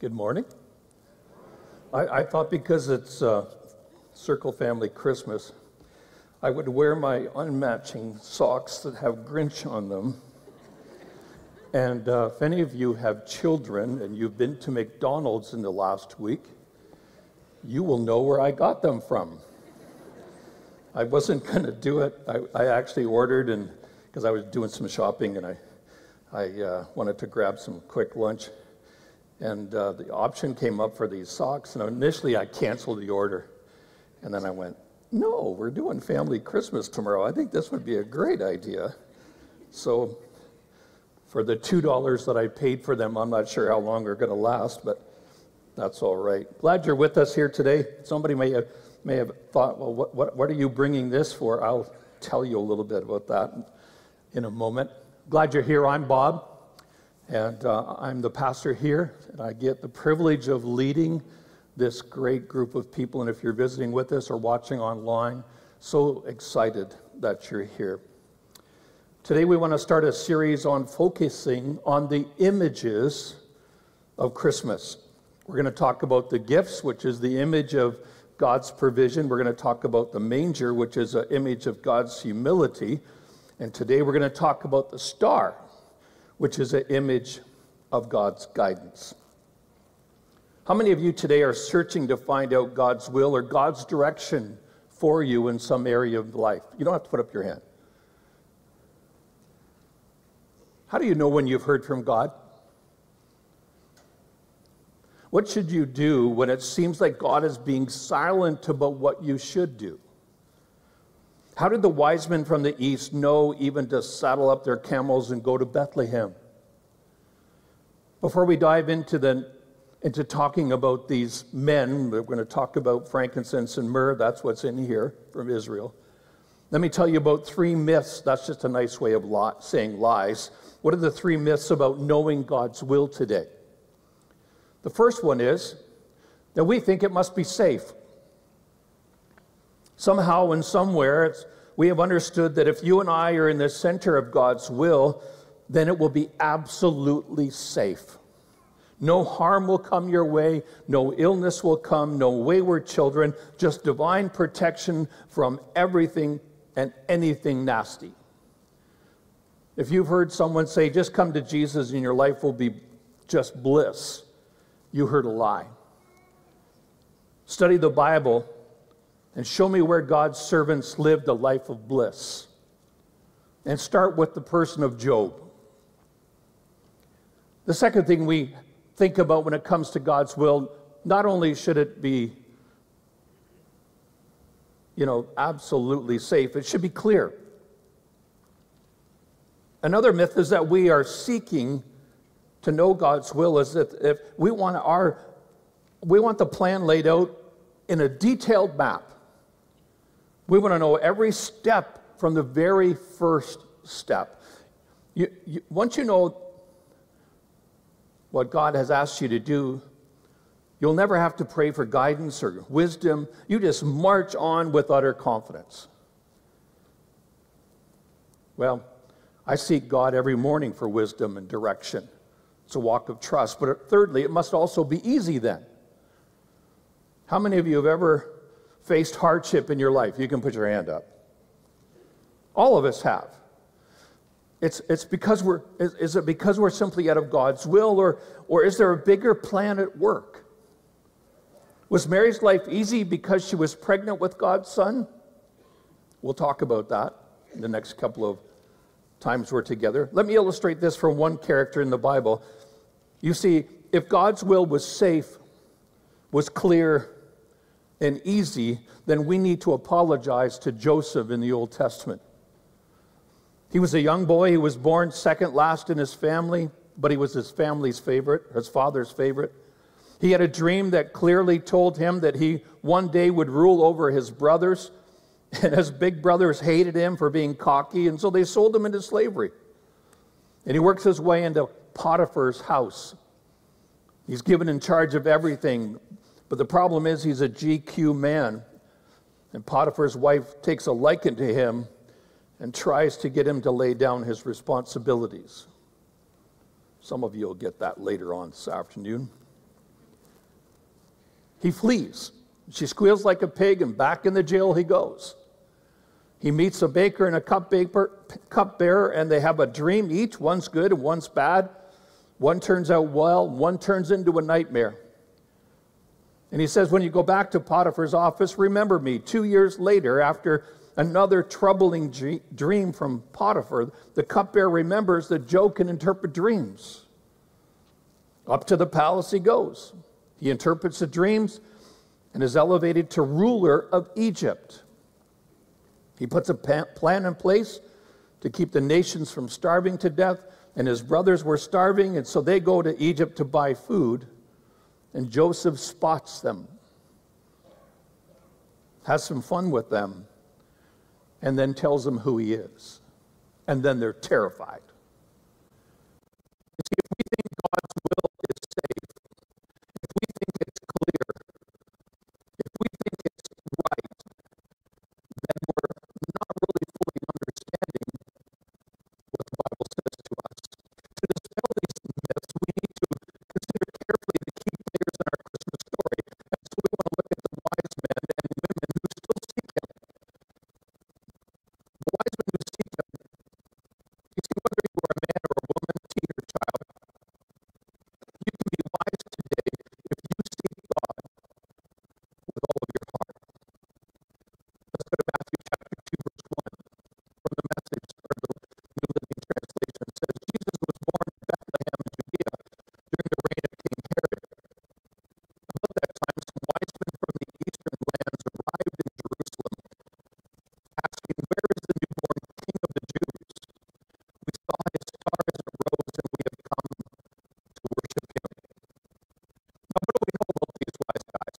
Good morning. I thought because it's Circle Family Christmas, I would wear my unmatching socks that have Grinch on them. And if any of you have children and you've been to McDonald's in the last week, you will know where I got them from. I wasn't going to do it. I actually ordered, and because I was doing some shopping and I wanted to grab some quick lunch. And the option came up for these socks, and initially I canceled the order. And then I went, no, we're doing family Christmas tomorrow. I think this would be a great idea. So for the $2 that I paid for them, I'm not sure how long they're going to last, but that's all right. Glad you're with us here today. Somebody may have thought, well, what are you bringing this for? I'll tell you a little bit about that in a moment. Glad you're here. I'm Bob. And I'm the pastor here, and I get the privilege of leading this great group of people. And if you're visiting with us or watching online, so excited that you're here. Today we want to start a series on focusing on the images of Christmas. We're going to talk about the gifts, which is the image of God's provision. We're going to talk about the manger, which is an image of God's humility. And today we're going to talk about the star, which is an image of God's guidance. How many of you today are searching to find out God's will or God's direction for you in some area of life? You don't have to put up your hand. How do you know when you've heard from God? What should you do when it seems like God is being silent about what you should do? How did the wise men from the east know even to saddle up their camels and go to Bethlehem? Before we dive into talking about these men, we're going to talk about frankincense and myrrh. That's what's in here from Israel. Let me tell you about 3 myths. That's just a nice way of saying lies. What are the 3 myths about knowing God's will today? The first one is that we think it must be safe. Somehow and somewhere, we have understood that if you and I are in the center of God's will, then it will be absolutely safe. No harm will come your way, no illness will come, no wayward children, just divine protection from everything and anything nasty. If you've heard someone say, just come to Jesus and your life will be just bliss, you heard a lie. Study the Bible and show me where God's servants lived a life of bliss. And start with the person of Job. The second thing we think about when it comes to God's will, not only should it be, absolutely safe, it should be clear. Another myth is that we are seeking to know God's will, is that if we want the plan laid out in a detailed map. We want to know every step from the very first step. Once you know what God has asked you to do, you'll never have to pray for guidance or wisdom. You just march on with utter confidence. Well, I seek God every morning for wisdom and direction. It's a walk of trust. But thirdly, it must also be easy then. How many of you have ever faced hardship in your life? You can put your hand up. All of us have. It's because is it because we're simply out of God's will, or is there a bigger plan at work? Was Mary's life easy because she was pregnant with God's son? We'll talk about that in the next couple of times we're together. Let me illustrate this from one character in the Bible. You see, if God's will was safe, was clear, and easy, then we need to apologize to Joseph in the Old Testament. He was a young boy. He was born second last in his family, but he was his family's favorite, his father's favorite. He had a dream that clearly told him that he one day would rule over his brothers, and his big brothers hated him for being cocky, and so they sold him into slavery. And he works his way into Potiphar's house. He's given in charge of everything, but the problem is he's a GQ man, and Potiphar's wife takes a liking to him and tries to get him to lay down his responsibilities. Some of you will get that later on this afternoon. He flees. She squeals like a pig, and back in the jail he goes. He meets a baker and a cupbearer, and they have a dream each. One's good and one's bad. One turns out well, one turns into a nightmare. And he says, when you go back to Potiphar's office, remember me. 2 years later, after another troubling dream from Potiphar, the cupbearer remembers that Job can interpret dreams. Up to the palace he goes. He interprets the dreams and is elevated to ruler of Egypt. He puts a plan in place to keep the nations from starving to death, and his brothers were starving, and so they go to Egypt to buy food, and Joseph spots them, has some fun with them, and then tells them who he is. And then they're terrified. You see, if we think God's will is safe, if we think it's clear, if we think it's right, then we're not really fully understanding what the Bible says to us. To dispel these myths, we need to consider carefully the key players in our Christmas story. And so we want to look at the wise men and women who still seek him. The wise men who seek him. You see, whether you are a man or a woman, teen or child, you can be wise today if you seek God with all of your heart. Let's go to Matthew chapter 2, verse 1 from the Message or the New Living Translation. It says, Jesus was born in Bethlehem in Judea during the reign of King Herod. About that time, some wise men from the eastern lands arrived in Jerusalem, asking, where is the newborn King of the Jews? We saw his star as it rose, and we have come to worship him. Now, what do we know about these wise guys?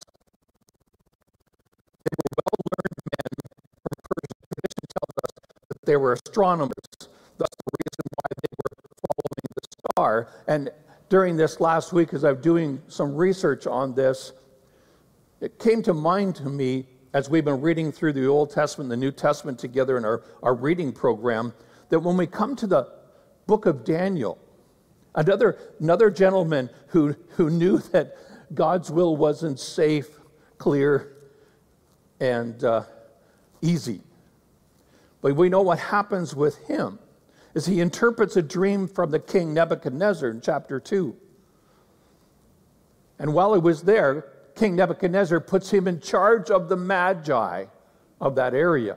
They were well-learned men from Persia. Tradition tells us that they were astronomers. That's the reason why they were following the star. And during this last week, as I'm doing some research on this, it came to mind to me as we've been reading through the Old Testament and the New Testament together in our reading program, that when we come to the book of Daniel, another gentleman who knew that God's will wasn't safe, clear, and easy. But we know what happens with him is he interprets a dream from the king Nebuchadnezzar in chapter 2. And while he was there, King Nebuchadnezzar puts him in charge of the Magi of that area.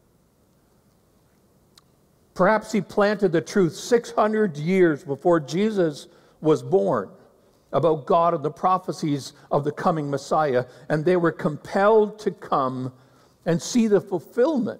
Perhaps he planted the truth 600 years before Jesus was born about God and the prophecies of the coming Messiah, and they were compelled to come and see the fulfillment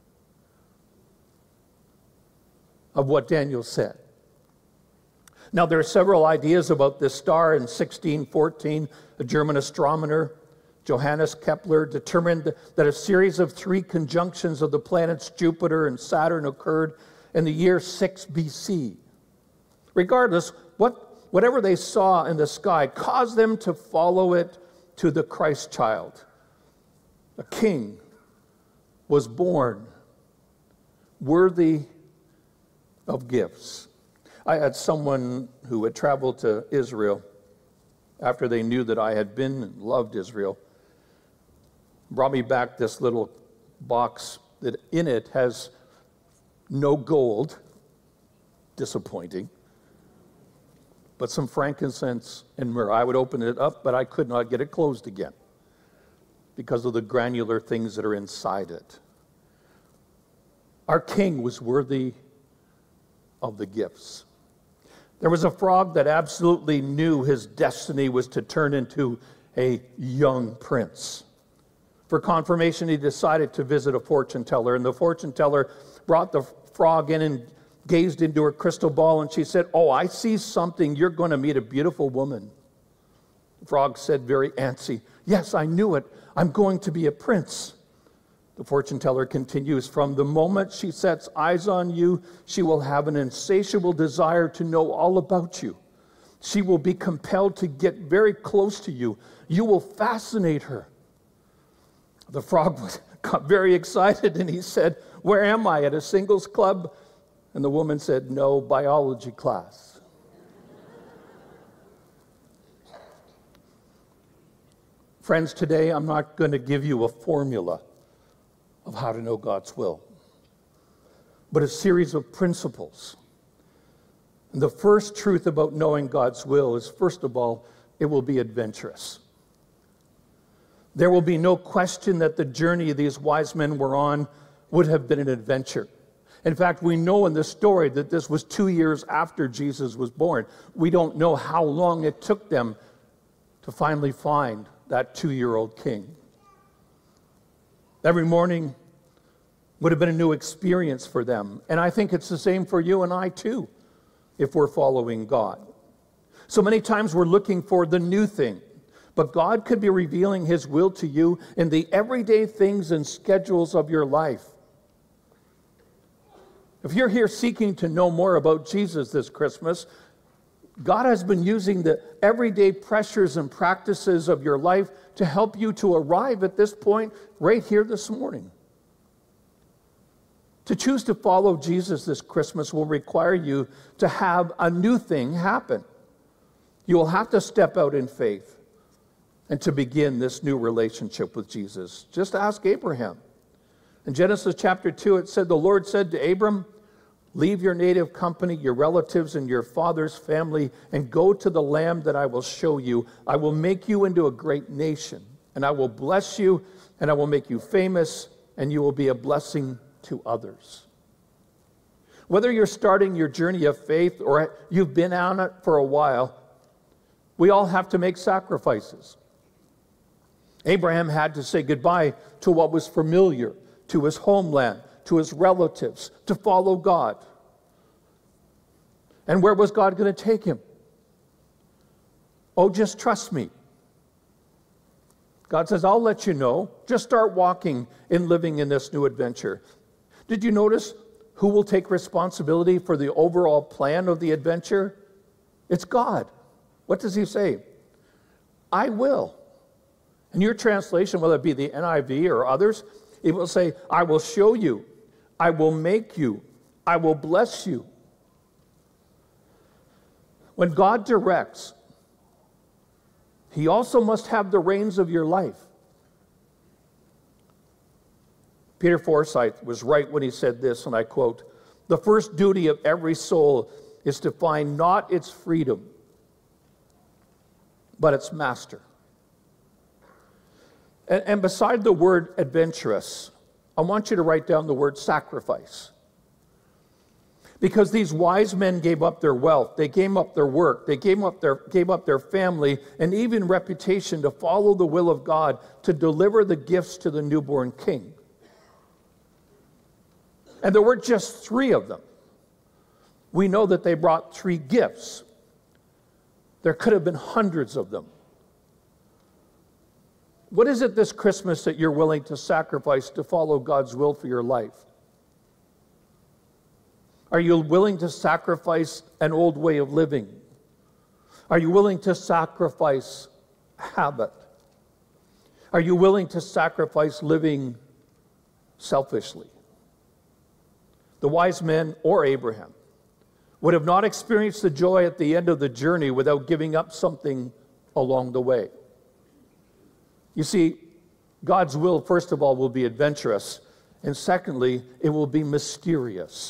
of what Daniel said. Now, there are several ideas about this star. In 1614, a German astronomer, Johannes Kepler, determined that a series of 3 conjunctions of the planets Jupiter and Saturn occurred in the year 6 BC. Regardless, whatever they saw in the sky caused them to follow it to the Christ child. A king was born worthy of gifts. I had someone who had traveled to Israel after they knew that I had been and loved Israel, brought me back this little box that in it has no gold, disappointing, but some frankincense and myrrh. I would open it up, but I could not get it closed again because of the granular things that are inside it. Our king was worthy of the gifts. There was a frog that absolutely knew his destiny was to turn into a young prince. For confirmation, he decided to visit a fortune teller, and the fortune teller brought the frog in and gazed into her crystal ball, and she said, "Oh, I see something. You're going to meet a beautiful woman." The frog said very antsy, "Yes, I knew it. I'm going to be a prince." The fortune teller continues, "From the moment she sets eyes on you, she will have an insatiable desire to know all about you. She will be compelled to get very close to you. You will fascinate her." The frog got very excited and he said, "Where am I, at a singles club?" And the woman said, "No, biology class." Friends, today I'm not going to give you a formula of how to know God's will, but a series of principles. And the first truth about knowing God's will is, first of all, it will be adventurous. There will be no question that the journey these wise men were on would have been an adventure. In fact, we know in this story that this was 2 years after Jesus was born. We don't know how long it took them to finally find that 2-year-old king. Every morning would have been a new experience for them. And I think it's the same for you and I too, if we're following God. So many times we're looking for the new thing, but God could be revealing his will to you in the everyday things and schedules of your life. If you're here seeking to know more about Jesus this Christmas, God has been using the everyday pressures and practices of your life to help you to arrive at this point right here this morning. To choose to follow Jesus this Christmas will require you to have a new thing happen. You will have to step out in faith and to begin this new relationship with Jesus. Just ask Abraham. In Genesis chapter 2, it said, the Lord said to Abram, leave your native company, your relatives, and your father's family, and go to the land that I will show you. I will make you into a great nation, and I will bless you, and I will make you famous, and you will be a blessing to others. Whether you're starting your journey of faith or you've been on it for a while, we all have to make sacrifices. Abraham had to say goodbye to what was familiar, to his homeland, to his relatives, to follow God. And where was God going to take him? Oh, just trust me. God says, I'll let you know. Just start walking and living in this new adventure. Did you notice who will take responsibility for the overall plan of the adventure? It's God. What does he say? I will. In your translation, whether it be the NIV or others, it will say, I will show you. I will make you. I will bless you. When God directs, he also must have the reins of your life. Peter Forsyth was right when he said this, and I quote, the first duty of every soul is to find not its freedom, but its master. And beside the word adventurous, I want you to write down the word sacrifice. Because these wise men gave up their wealth, they gave up their work, they gave up their family, and even reputation to follow the will of God, to deliver the gifts to the newborn king. And there were just 3 of them. We know that they brought 3 gifts. There could have been hundreds of them. What is it this Christmas that you're willing to sacrifice to follow God's will for your life? Are you willing to sacrifice an old way of living? Are you willing to sacrifice habit? Are you willing to sacrifice living selfishly? The wise men or Abraham would have not experienced the joy at the end of the journey without giving up something along the way. You see, God's will, first of all, will be adventurous, and secondly, it will be mysterious.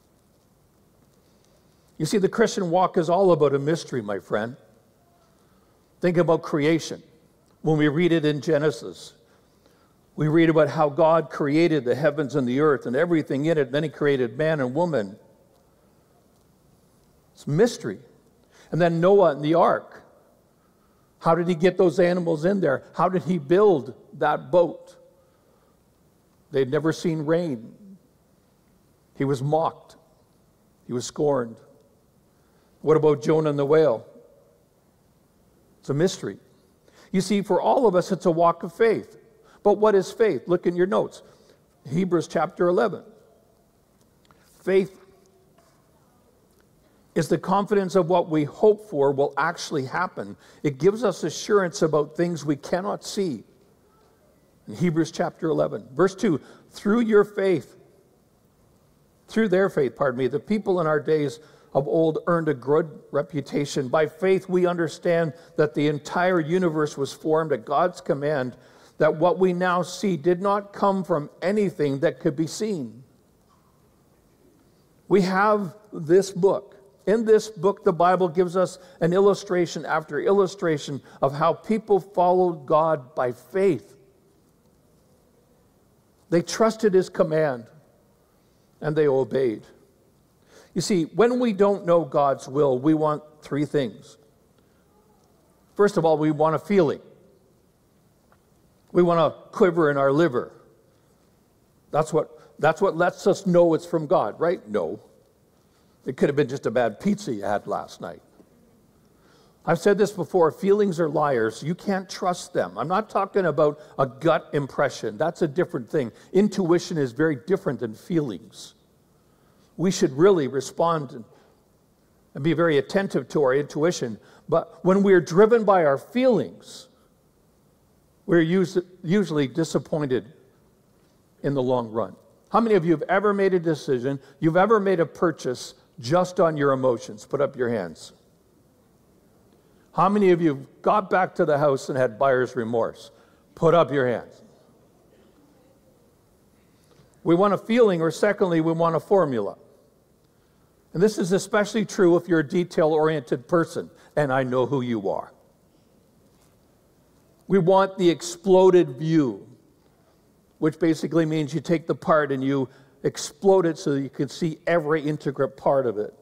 You see, the Christian walk is all about a mystery, my friend. Think about creation. When we read it in Genesis, we read about how God created the heavens and the earth and everything in it, and then he created man and woman. It's mystery. And then Noah and the ark. How did he get those animals in there? How did he build that boat? They'd never seen rain. He was mocked. He was scorned. What about Jonah and the whale? It's a mystery. You see, for all of us, it's a walk of faith. But what is faith? Look in your notes. Hebrews chapter 11. Faith is the confidence of what we hope for will actually happen. It gives us assurance about things we cannot see. In Hebrews chapter 11, verse 2, through their faith, the people in our days of old earned a good reputation. By faith, we understand that the entire universe was formed at God's command, that what we now see did not come from anything that could be seen. We have this book. In this book, the Bible gives us an illustration after illustration of how people followed God by faith. They trusted His command, and they obeyed. You see, when we don't know God's will, we want three things. First of all, we want a feeling. We want a quiver in our liver. That's what lets us know it's from God, right? No. It could have been just a bad pizza you had last night. I've said this before, feelings are liars. You can't trust them. I'm not talking about a gut impression. That's a different thing. Intuition is very different than feelings. We should really respond and be very attentive to our intuition. But when we're driven by our feelings, we're usually disappointed in the long run. How many of you have ever made a decision, you've ever made a purchase just on your emotions? Put up your hands. How many of you got back to the house and had buyer's remorse? Put up your hands. We want a feeling, or secondly, we want a formula. And this is especially true if you're a detail-oriented person, and I know who you are. We want the exploded view, which basically means you take the part and you explode it so that you can see every intricate part of it.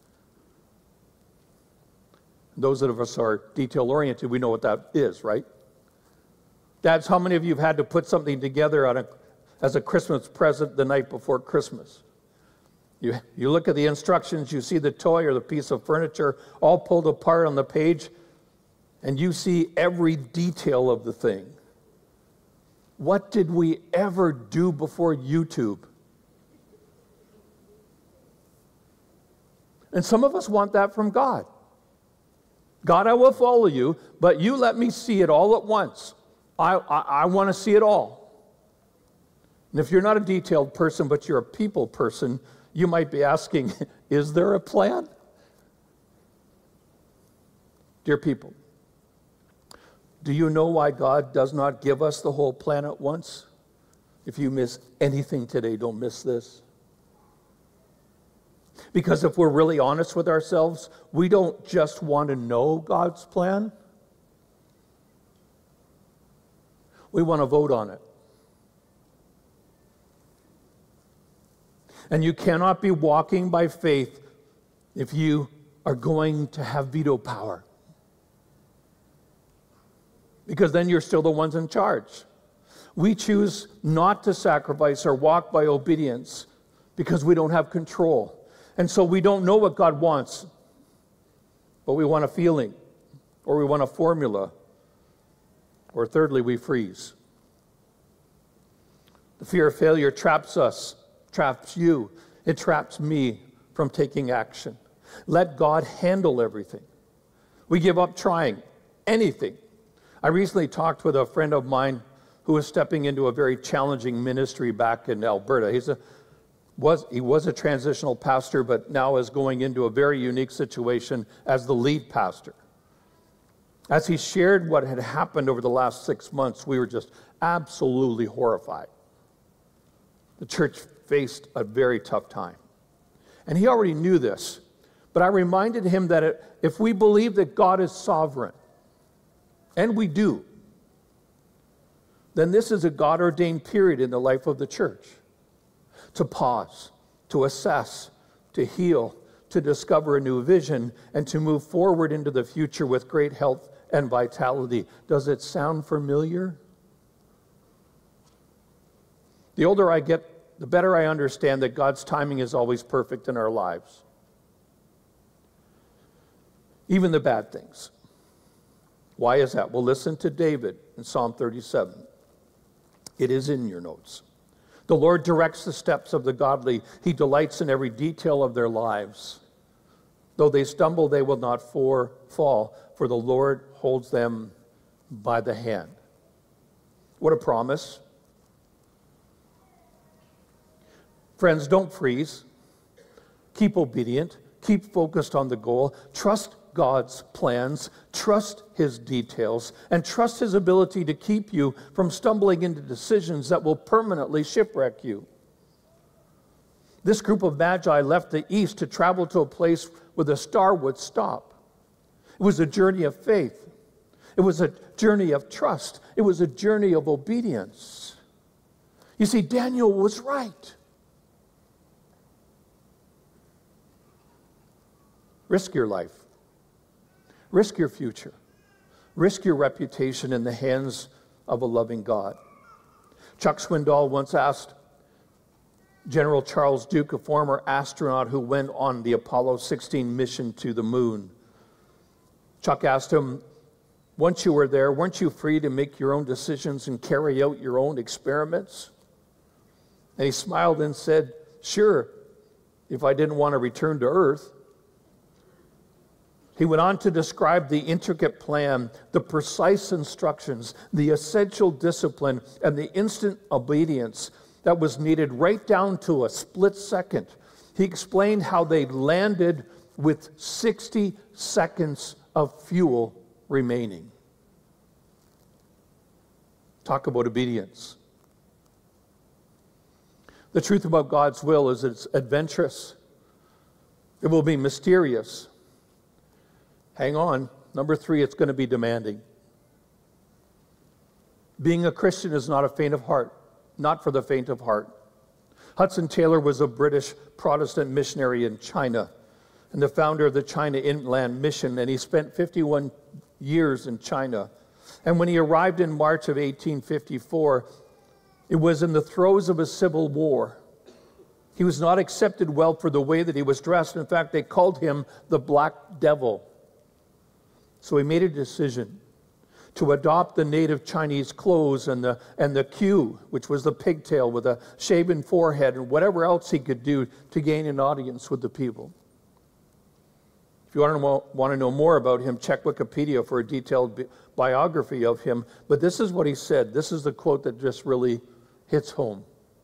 Those of us are detail-oriented, we know what that is, right? Dads, how many of you have had to put something together as a Christmas present the night before Christmas? You look at the instructions, you see the toy or the piece of furniture all pulled apart on the page, and you see every detail of the thing. What did we ever do before YouTube? And some of us want that from God. God, I will follow you, but you let me see it all at once. I want to see it all. And if you're not a detailed person, but you're a people person, you might be asking, is there a plan? Dear people, do you know why God does not give us the whole plan at once? If you miss anything today, don't miss this. Because if we're really honest with ourselves, we don't just want to know God's plan. We want to vote on it. And you cannot be walking by faith if you are going to have veto power. Because then you're still the ones in charge. We choose not to sacrifice or walk by obedience because we don't have control. And so we don't know what God wants, but we want a feeling, or we want a formula, or thirdly, we freeze. The fear of failure traps us, traps you, it traps me from taking action. Let God handle everything. We give up trying anything. I recently talked with a friend of mine who was stepping into a very challenging ministry back in Alberta. He was a transitional pastor, but now is going into a very unique situation as the lead pastor. As he shared what had happened over the last 6 months, we were just absolutely horrified. The church faced a very tough time. And he already knew this, but I reminded him that if we believe that God is sovereign, and we do, then this is a God-ordained period in the life of the church. To pause, to assess, to heal, to discover a new vision, and to move forward into the future with great health and vitality. Does it sound familiar? The older I get, the better I understand that God's timing is always perfect in our lives. Even the bad things. Why is that? Well, listen to David in Psalm 37. It is in your notes. The Lord directs the steps of the godly. He delights in every detail of their lives. Though they stumble, they will not fall, for the Lord holds them by the hand. What a promise. Friends, don't freeze. Keep obedient. Keep focused on the goal. Trust God's plans. Trust his details. And trust his ability to keep you from stumbling into decisions that will permanently shipwreck you. This group of magi left the east to travel to a place where the star would stop. It was a journey of faith. It was a journey of trust. It was a journey of obedience. You see, Daniel was right. Risk your life. Risk your future. Risk your reputation in the hands of a loving God. Chuck Swindoll once asked General Charles Duke, a former astronaut who went on the Apollo 16 mission to the moon. Chuck asked him, once you were there, weren't you free to make your own decisions and carry out your own experiments? And he smiled and said, sure, if I didn't want to return to Earth. He went on to describe the intricate plan, the precise instructions, the essential discipline, and the instant obedience that was needed right down to a split second. He explained how they landed with 60 seconds of fuel remaining. Talk about obedience. The truth about God's will is it's adventurous. It will be mysterious. Hang on. Number 3, it's going to be demanding. Being a Christian is not a faint of heart, not for the faint of heart. Hudson Taylor was a British Protestant missionary in China and the founder of the China Inland Mission, and he spent 51 years in China. And when he arrived in March of 1854, it was in the throes of a civil war. He was not accepted well for the way that he was dressed. In fact, they called him the Black Devil. So he made a decision to adopt the native Chinese clothes and the queue, which was the pigtail with a shaven forehead and whatever else he could do to gain an audience with the people. If you want to know more about him, check Wikipedia for a detailed biography of him. But this is what he said. This is the quote that just really hits home.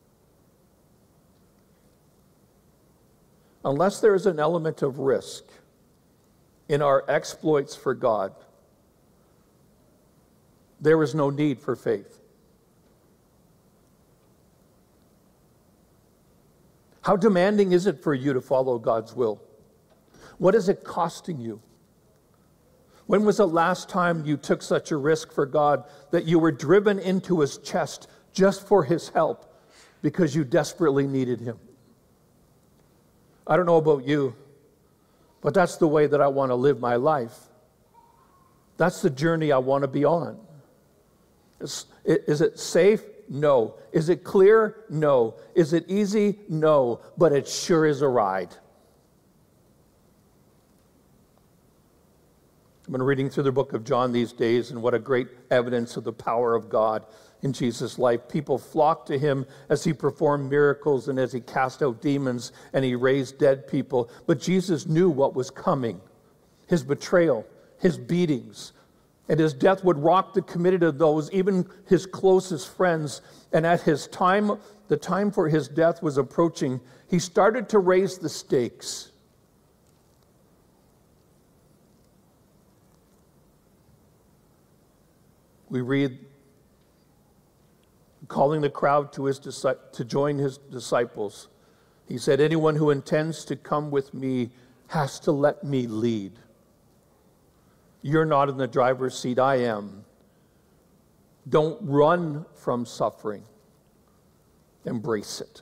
Unless there is an element of risk in our exploits for God, there is no need for faith. How demanding is it for you to follow God's will? What is it costing you? When was the last time you took such a risk for God that you were driven into his chest just for his help because you desperately needed him? I don't know about you, but that's the way that I want to live my life. That's the journey I want to be on. Is it safe? No. Is it clear? No. Is it easy? No. But it sure is a ride. I've been reading through the book of John these days, and what a great evidence of the power of God in Jesus' life. People flocked to him as he performed miracles and as he cast out demons and he raised dead people. But Jesus knew what was coming. His betrayal, his beatings, and his death would rock the committed of those, even his closest friends. And at his time, the time for his death was approaching, he started to raise the stakes. We read, calling the crowd to join his disciples. He said, anyone who intends to come with me has to let me lead. You're not in the driver's seat, I am. Don't run from suffering. Embrace it.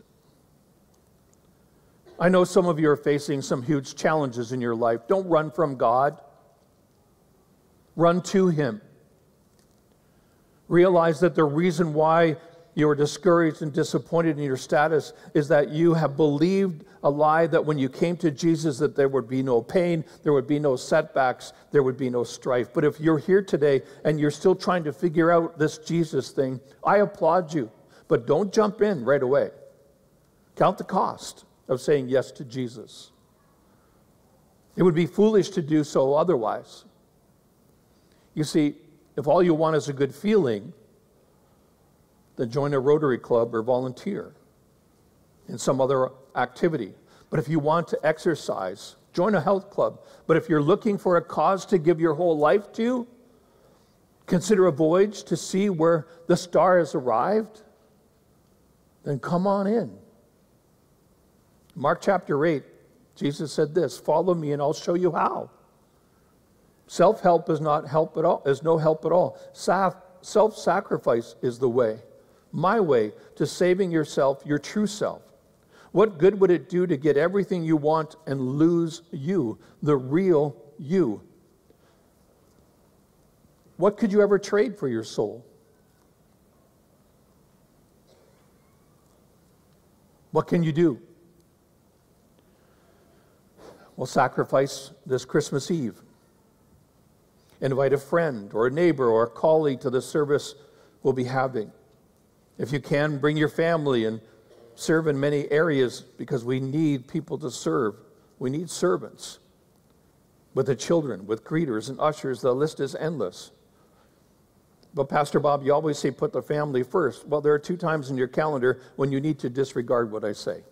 I know some of you are facing some huge challenges in your life. Don't run from God. Run to him. Realize that the reason why you're discouraged and disappointed in your status is that you have believed a lie that when you came to Jesus that there would be no pain, there would be no setbacks, there would be no strife. But if you're here today and you're still trying to figure out this Jesus thing, I applaud you. But don't jump in right away. Count the cost of saying yes to Jesus. It would be foolish to do so otherwise. You see, if all you want is a good feeling, then join a Rotary Club or volunteer in some other activity. But if you want to exercise Join a health club. But if you're looking for a cause to give your whole life to, consider a voyage to see where the star has arrived, then come on in. Mark chapter 8, Jesus said this, follow me and I'll show you how. Self-help is not help at all, is no help at all. Self-sacrifice is the way, my way to saving yourself, your true self. What good would it do to get everything you want and lose you, the real you? What could you ever trade for your soul? What can you do? Well, sacrifice this Christmas Eve. Invite a friend or a neighbor or a colleague to the service we'll be having. If you can, bring your family and serve in many areas because we need people to serve. We need servants. With the children, with greeters and ushers, the list is endless. But Pastor Bob, you always say put the family first. Well, there are 2 times in your calendar when you need to disregard what I say.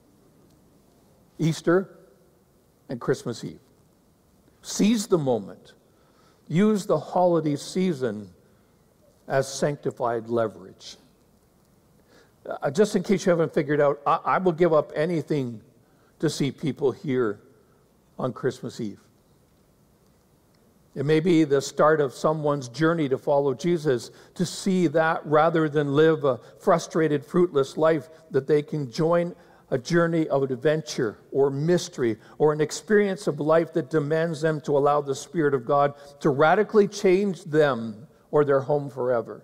Easter and Christmas Eve. Seize the moment. Use the holiday season as sanctified leverage. Just in case you haven't figured out, I will give up anything to see people here on Christmas Eve. It may be the start of someone's journey to follow Jesus, to see that rather than live a frustrated, fruitless life, that they can join a journey of adventure or mystery or an experience of life that demands them to allow the Spirit of God to radically change them or their home forever.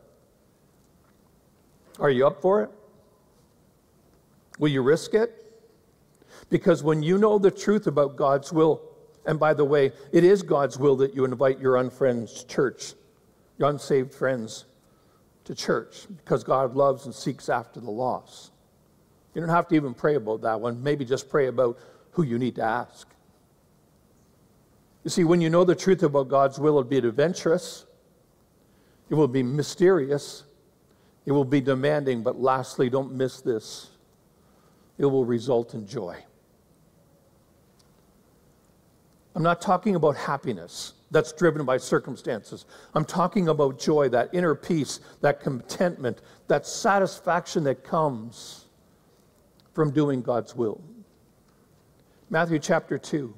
Are you up for it? Will you risk it? Because when you know the truth about God's will, and by the way, it is God's will that you invite your unfriends to church, your unsaved friends to church, because God loves and seeks after the lost. You don't have to even pray about that one. Maybe just pray about who you need to ask. You see, when you know the truth about God's will, it'll be adventurous. It will be mysterious. It will be demanding. But lastly, don't miss this. It will result in joy. I'm not talking about happiness that's driven by circumstances. I'm talking about joy, that inner peace, that contentment, that satisfaction that comes from doing God's will. Matthew chapter 2.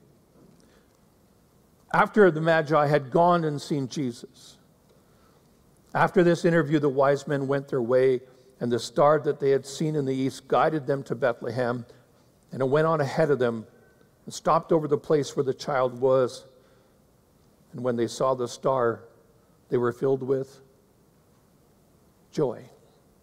After the Magi had gone and seen Jesus, after this interview, the wise men went their way, and the star that they had seen in the east guided them to Bethlehem, and it went on ahead of them and stopped over the place where the child was. And when they saw the star, they were filled with joy.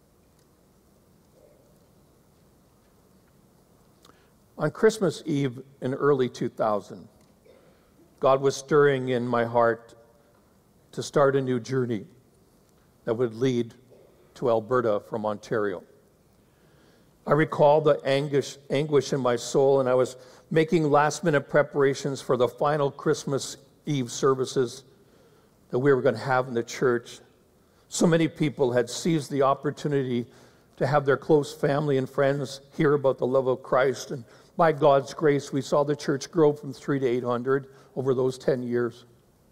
On Christmas Eve in early 2000, God was stirring in my heart to start a new journey that would lead to Alberta from Ontario. I recall the anguish in my soul, and I was making last-minute preparations for the final Christmas Eve services that we were going to have in the church. So many people had seized the opportunity to have their close family and friends hear about the love of Christ, and by God's grace, we saw the church grow from 300 to 800 over those 10 years.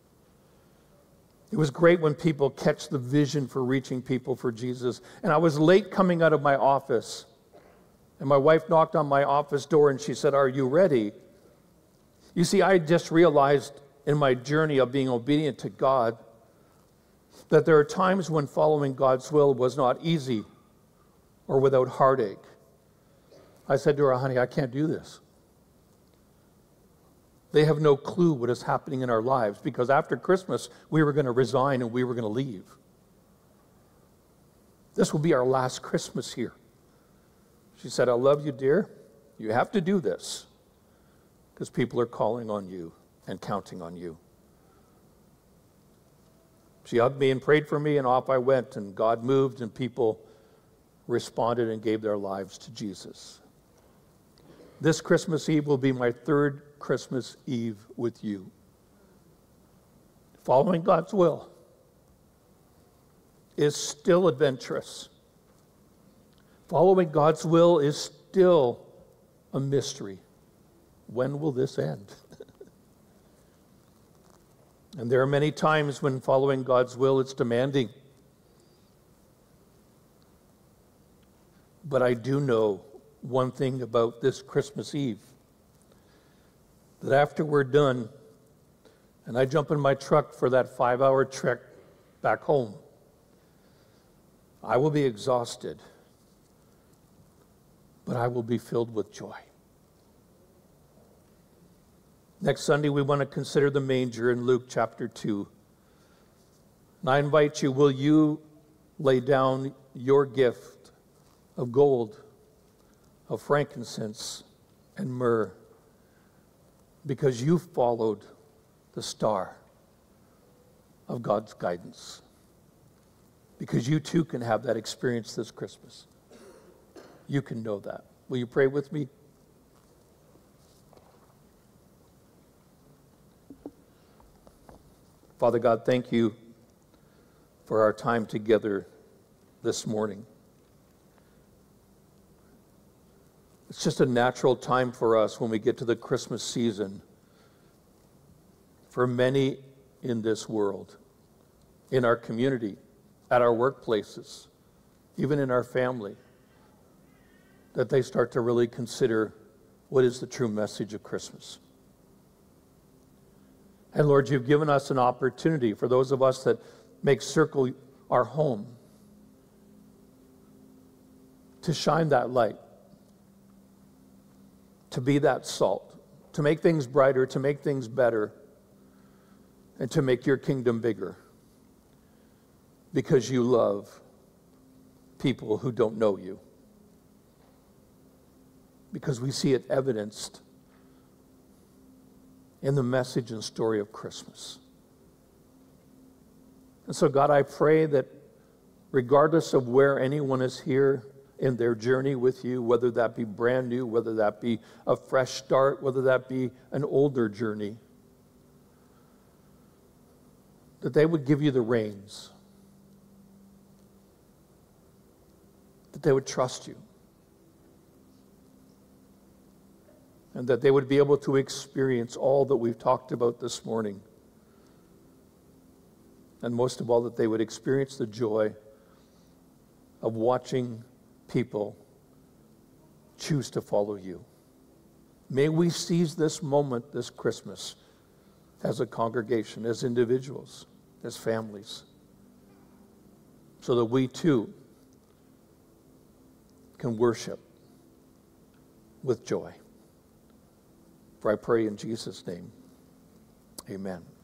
It was great when people catch the vision for reaching people for Jesus. And I was late coming out of my office. And my wife knocked on my office door and she said, "Are you ready?" You see, I just realized in my journey of being obedient to God that there are times when following God's will was not easy or without heartache. I said to her, "Honey, I can't do this." They have no clue what is happening in our lives, because after Christmas, we were going to resign and we were going to leave. This will be our last Christmas here. She said, "I love you, dear. You have to do this because people are calling on you and counting on you." She hugged me and prayed for me, and off I went, and God moved, and people responded and gave their lives to Jesus. This Christmas Eve will be my third Christmas Eve with you. Following God's will is still adventurous. Following God's will is still a mystery. When will this end? And there are many times when following God's will, it's demanding. But I do know one thing about this Christmas Eve, that after we're done, and I jump in my truck for that 5-hour trek back home, I will be exhausted, but I will be filled with joy. Next Sunday, we want to consider the manger in Luke chapter 2. And I invite you, will you lay down your gift of gold, of frankincense, and myrrh, because you followed the star of God's guidance? Because you too can have that experience this Christmas. You can know that. Will you pray with me? Father God, thank you for our time together this morning. It's just a natural time for us when we get to the Christmas season. For many in this world, in our community, at our workplaces, even in our family, that they start to really consider what is the true message of Christmas. And Lord, you've given us an opportunity for those of us that make Circle our home to shine that light, to be that salt, to make things brighter, to make things better, and to make your kingdom bigger, because you love people who don't know you. Because we see it evidenced in the message and story of Christmas. And so, God, I pray that regardless of where anyone is here in their journey with you, whether that be brand new, whether that be a fresh start, whether that be an older journey, that they would give you the reins, that they would trust you, and that they would be able to experience all that we've talked about this morning. And most of all, that they would experience the joy of watching people choose to follow you. May we seize this moment this Christmas as a congregation, as individuals, as families, so that we too can worship with joy. For I pray in Jesus' name, amen.